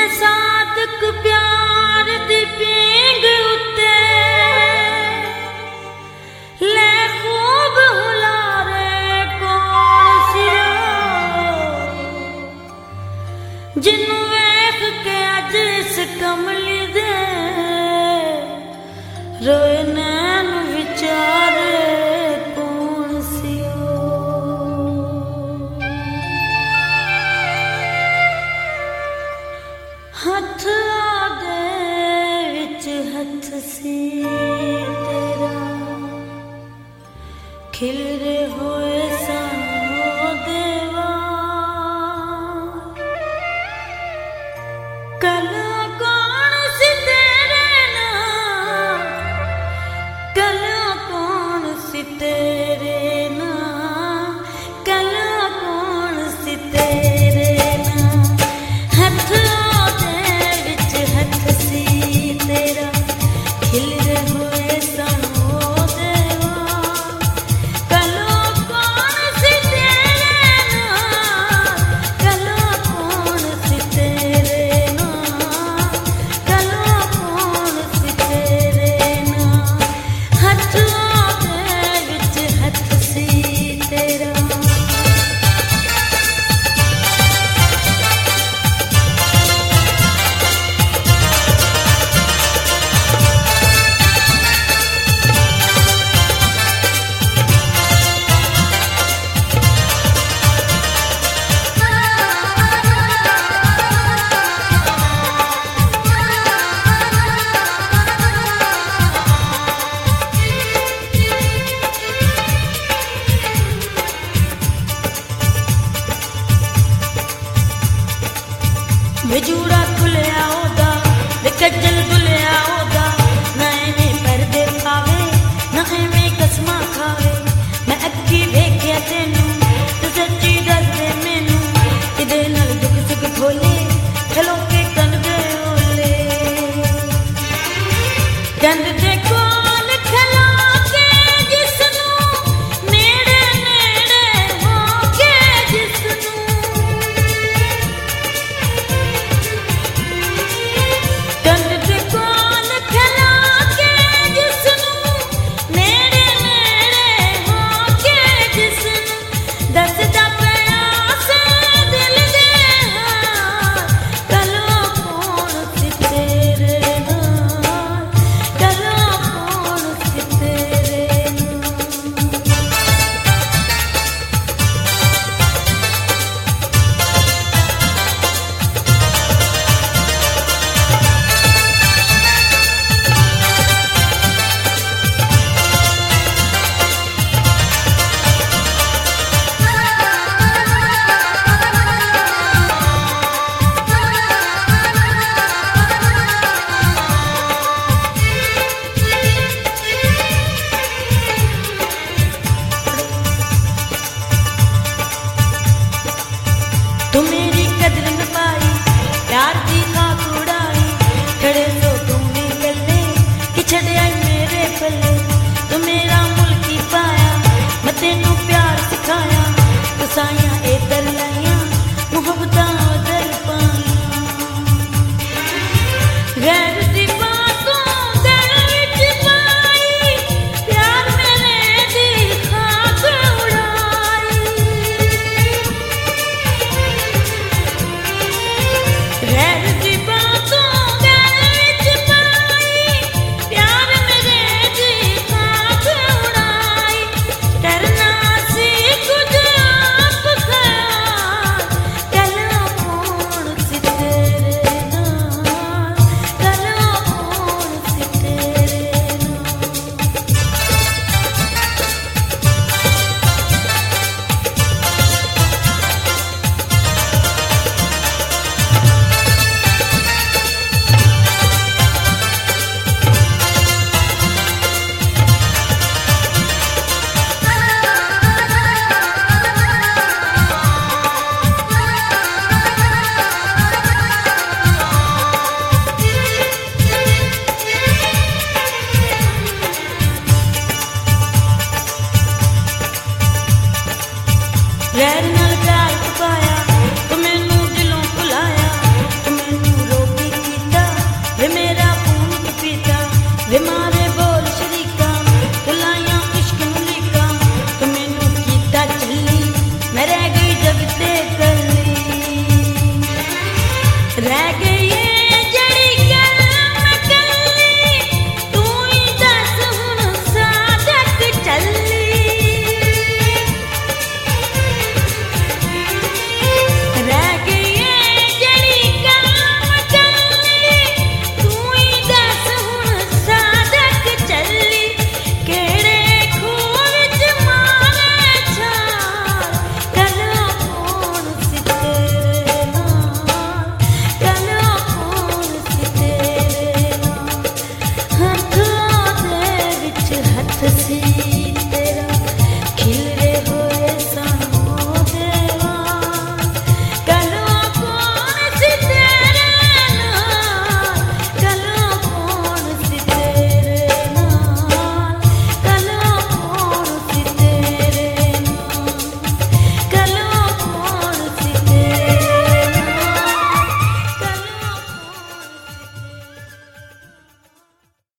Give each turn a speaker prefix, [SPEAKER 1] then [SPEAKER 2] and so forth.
[SPEAKER 1] सादक प्यार दी पींग उत्ते ले खूब हुलारे कौन सिया जिन्नू वेख के अज इस कमली दे रोए नैन विचारे कौन सियो हथ आदे विच हथ सी तेरा खिलरे होए सानो देवा कल कौन सी तेरे नाल कल कौन सी तेरे नाल कल कौन सी तेरे नाल हथ तेरा खिलरे हुए सनो देवा कलो कौन सी तेरे नाल कलो कौन सी तेरे नाल कलो कौन सी तेरे नाल हथ दे विच हथ सी तेरा विजूड़ा खुलिया ओदा विकजल दुलिया ओदा ना एवें परदे पावे ना एवें कसमां खावे मैं अक्की वेख्या तेनू तू सच्ची दस दे मैनू किदे नाल दुख सुख खोले खलो के कन दे ओले चंद दे कोल खलो के जिसनू नेड़े नेड़े हो के जिसनू तू मेरी कदर न पाई प्यार दी खाक उड़ाई खड़े सो तूने गले कि छड़े आई मेरे पल्ले तू मेरा मुल्की पाया मैं तेनू प्यार सिखाया तू साइयां इधर लाइया मुहब्बतां उधर पाइया गैर दी बातों दिल विच पाई प्यार मेरे दी खाक उड़ाई गैर दी बातों दिल विच पाई प्यार मेरे दी खाक उड़ाई करना सी कुछ आप ख्याल कलो कौन सी तेरे नाल कलो कौन सी तेरे गैर नाल